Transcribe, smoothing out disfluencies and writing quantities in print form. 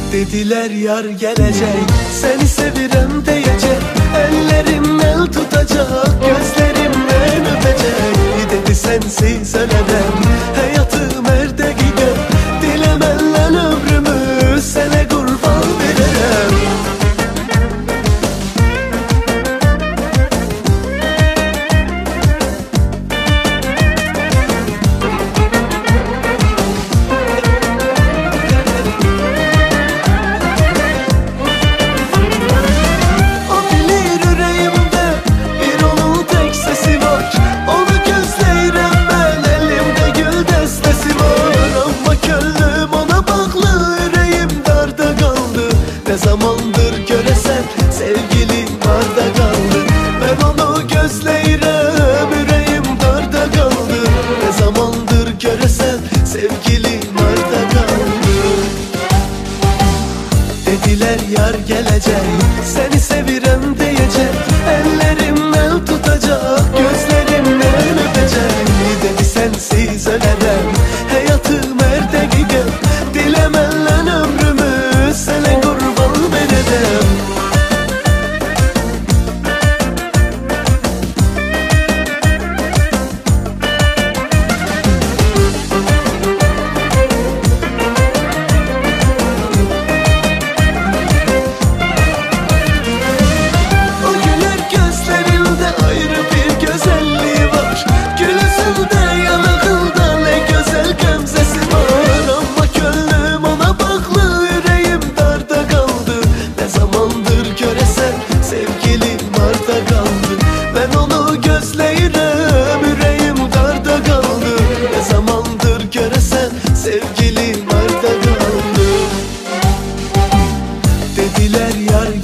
Dediler yar gelecek, seni sevirem diyecek, ellerim el tutacak, gözlerimden öpecek. Dedi sensiz ölemem, hayatım erde gider, dilemenle ömrümü sana kurban verem. Ne zamandır göresen sevgilim arda kaldı, ben onu gözleyrem yüreğim darda kaldı. Ne zamandır göresen sevgilim arda kaldı. Dediler yar gelecek, seni sevirem diyecek, ellerim el tutacak, gözlerimden öpecek. Dedi sensiz ölemem, hayatım erde gider, dilemenle ömrümü sana kurban verem. O güler gözlerinde ayrı bir güzelliği var, gülüsünde yanakında ne güzel gamzesi var. Ama gönlüm ona bağlı, yüreğim darda kaldı, ne zamandır göresen sevgilim arda kaldı. Ben onu gözleyrem yüreğim darda kaldı, ne zamandır göresen sevgilim arda kaldı. Dediler yar